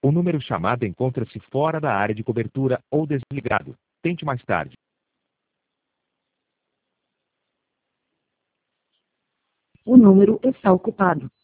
O número chamado encontra-se fora da área de cobertura ou desligado. Tente mais tarde. O número está ocupado.